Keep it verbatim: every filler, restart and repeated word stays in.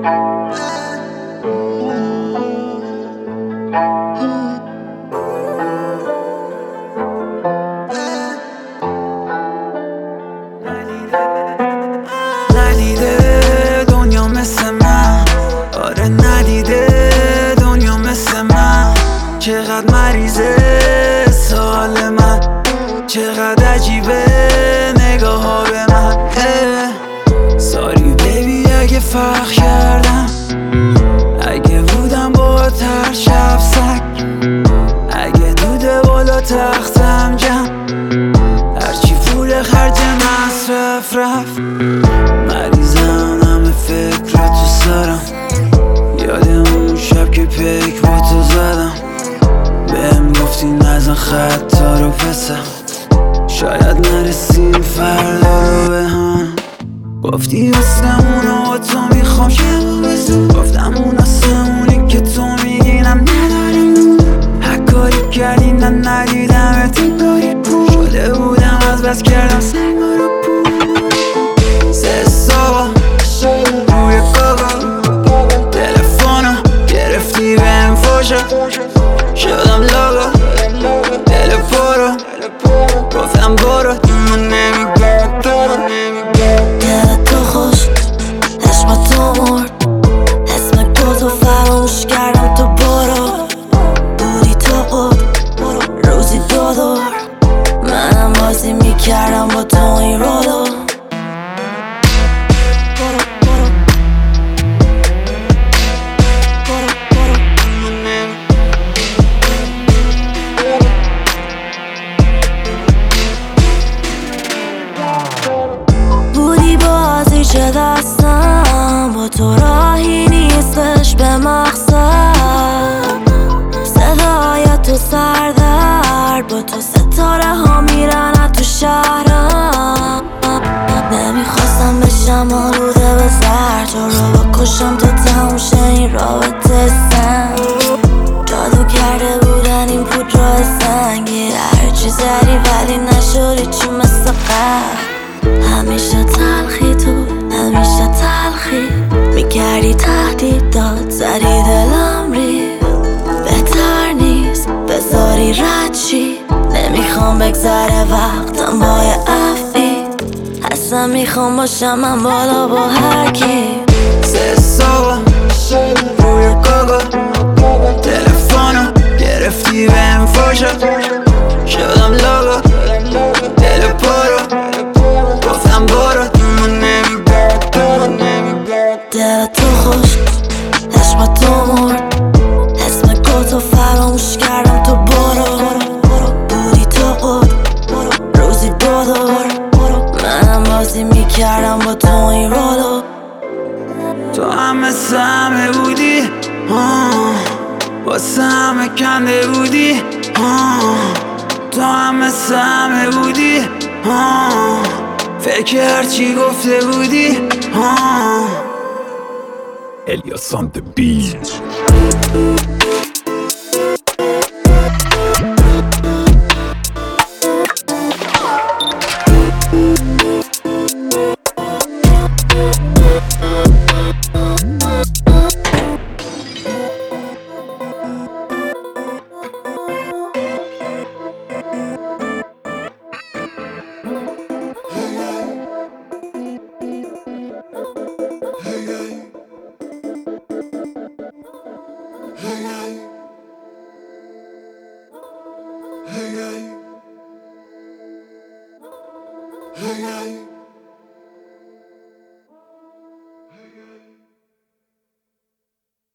ندیده دنیا مثل من، آره ندیده دنیا مثل من. چقدر مریضه سوال من، چقدر عجیبه نگاه ها به من. ساری بیبی اگه فرق کردم، اگه بودم با تر شب سگ، اگه دوده بالا تختم جمع، هرچی پول خرج مصرف رفت. مریضم همه فکر تو سرم، یادم اون شب که پیک با تو زدم. بهم گفتی نزن خطا رو پسم، شاید نرسیم فردا رو به هم. گفتی واسمون و تو میخوام شبو بزن، گفتم اون آسمونی که تو میگینم نداریم. هر کاری کردی نه ندیدم اتگاهی پول شده بودم، از بس کردم سنگا رو پول. سه صبح روی کاغا تلفنو گرفتی بهم فوشا، شدم لاغا دل پرو، گفتم برو من نمیگم تو رو. دل تو خوش عشق تو مرد، اسم تو فراموش کردم تو برو. بودی تو قد روزی دو دور، منم بازی میکردم با تو این رولو. برو برو برو برو بودی بازی چه دستم، با تو راهی نیستش به مقصد. صدای تو سردر، با تو ستاره ها میرن تو شهرم. نمیخواستم بشم آلوده به زر، تو رو بکشم تا تموم شه این رابطه سن. جادو کرده بودن این پود راه سنگی، هرچی زدی ولی نشدی چی مثل قبل. همیشه تلخی تو همیشه تلخی، میکردی تهدیدات زدی دلم ری. بهتر نیست بذاری رد چی، نمیخوام بگذره وقتم با یه افی. اصلا میخوام باشم من بالا با هر کی. سه صبح روی کاغا تلفنو گرفتی بهم فوشا، شدم لاغا دل پرو، گفتم برو من نمیگم تو رو. دل تو خوش عشق تو مرد، اسم تو فراموش کردم تو برو. بودی تو قد روزی دو دور، منم بازی میکردم با تو این رولو. تو هم مثل همه بودی، واسه همه کنده بودی. تو هم مثل همه بودی، فکر هرچی گفته بودی. Elias on the beat. Hey, hey.